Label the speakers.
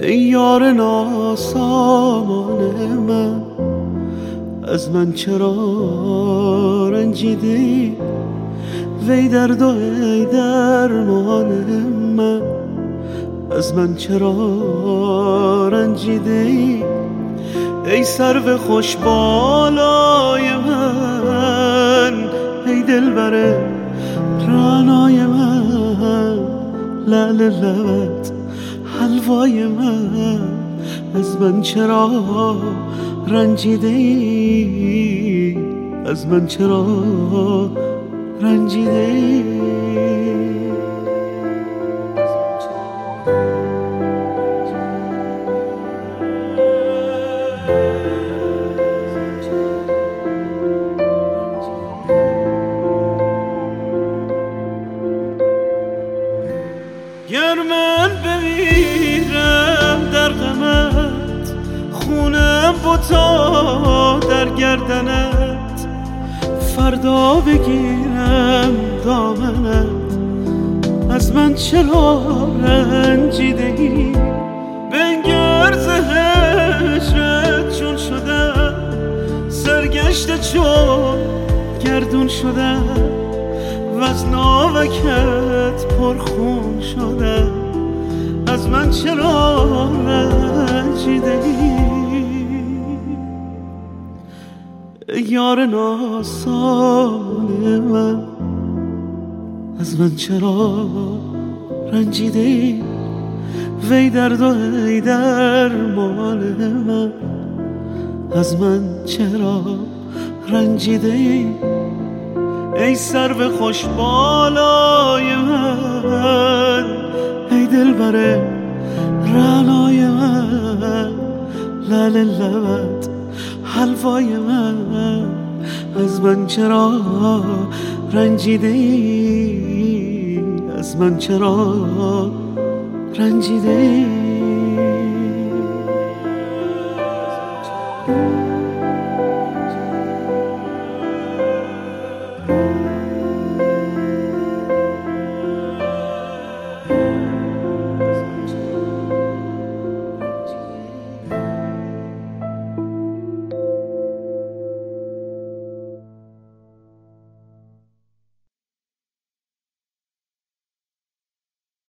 Speaker 1: ای یار ناسامان من، از من چرا رنجیدی؟ وی درد و ای درمان من، از من چرا رنجیدی؟ ای سرو خوش بالای من، ای دلبر رعنای من، لعل لبت حلوای من، از من چرا رنجیدی؟ از من چرا رنجیدی؟ گر من بمیرم در غمت، خونم بتا در گردنت، فردا بگیرم دامنت، از من چرا رنجیدی؟ بنگر ز هجرت چون شدم، سرگشته چون گردون شدم، وز ناوکت پرخون شدم، از من چرا رنجیدی؟ یار ناسان من، از من چرا رنجیدی؟ وی درد و ای درمان من، از من چرا رنجیدی؟ ای سرو خوش بالای من، ای دلبر رعنای من، لعل لبت حلوای من، از من چرا رنجیدی؟ از من چرا رنجیدی؟